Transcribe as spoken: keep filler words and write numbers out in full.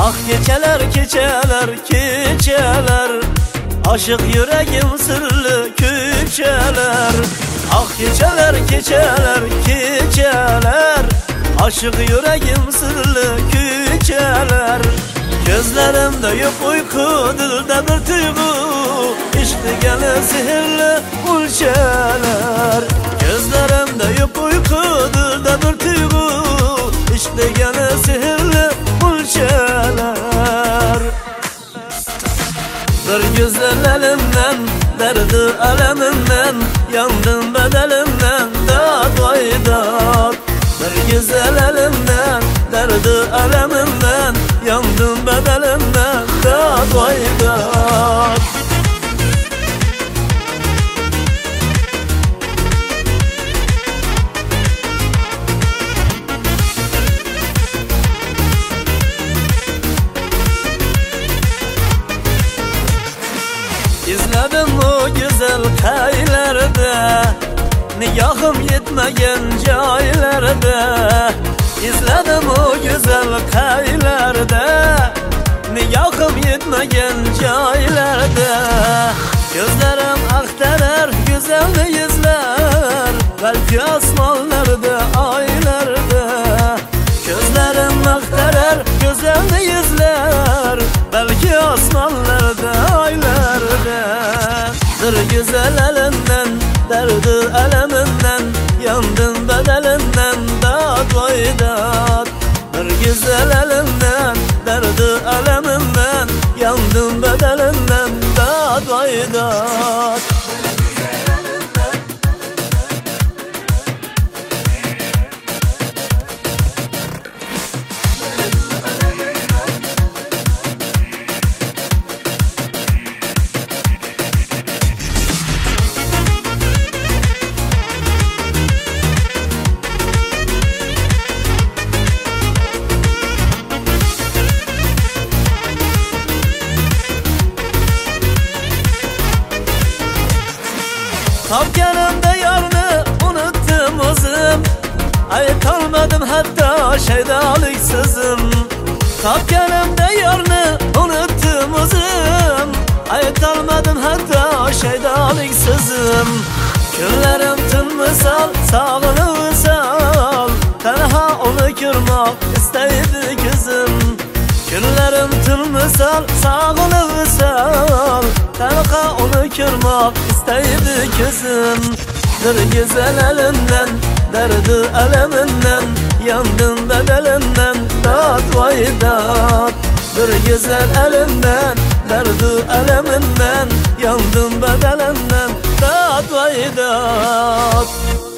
Ah geceler geceler geceler, aşık yüreğim sırlı küçeler. Ah geceler geceler geceler, aşık yüreğim sırlı küçeler. Gözlerimde yok uyku, dilde bir duygu, işte gene sihirli ulçeler. Gözlerimde yok uyku, dilde bir duygu, işte gene sihirli ulçeler. Bir güzel elimden, derdi elemimden, yandım bedelimden, dat vay dat. Bir güzel elimden, derdi elemimden, yandım bedelimden, dat vay dat. İzledim o güzel kaylerde, nigahım yetmegen caylerde. İzledim o güzel kaylerde, nigahım yetmegen caylerde. Gözlerim aktarar güzel yüzler, belki asmanlarda aylarda. Gözlerim aktarar güzel yüzler, belki asmanlarda aylarda. Bir güzel elinden, derdi eleminden, yandım bedelinden, dat vay dat. Bir güzel elinden, derdi eleminden, yandım bedelinden, dat vay dat. Kapkanımda yarını unuttum uzun, ayıp kalmadım hatta şeydalıksızım. Kapkanımda yarını unuttum uzun, ayıp kalmadım hatta şeydalıksızım. Günlerim tüm misal, sağını visal, tenha onu kırmak isteydi kızım. Günlerim tüm misal, sağını visal, tenha onu kırmak isteydi kızım. Bir güzel elinden, derdi eleminden, yandım bedelinden, dat vay dat. Bir güzel elinden, derdi eleminden, yandım bedelinden, dat vay dat.